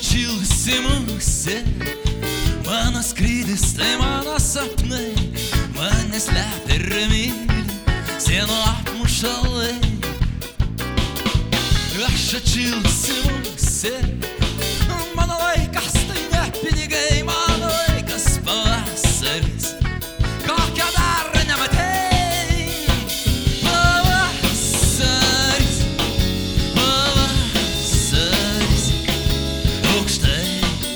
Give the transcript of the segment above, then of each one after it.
atšilsi musė, mano skrydis tai mano sapnai, mane slepia ir myli sienų apmušalai. Aš atšilsi musė, mano laikas tai ne pinigai, mano laikas pavasaris, kokią dar nematei. Pavasaris, pavasaris, aukštai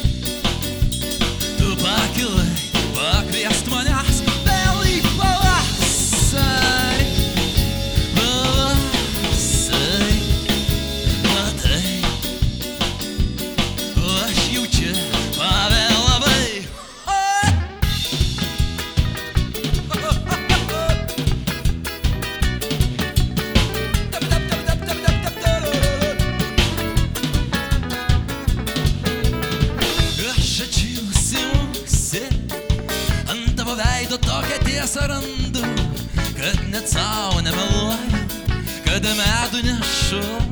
tu pakilai, pakviest manęs vėl į pavasarį. Pavasarį, matai, aš jau čia pavėlavai. Aš atšilsi musė, ant tavo veido tokią tiesą randu, kad net savo nemeluoju, kad medų nešu.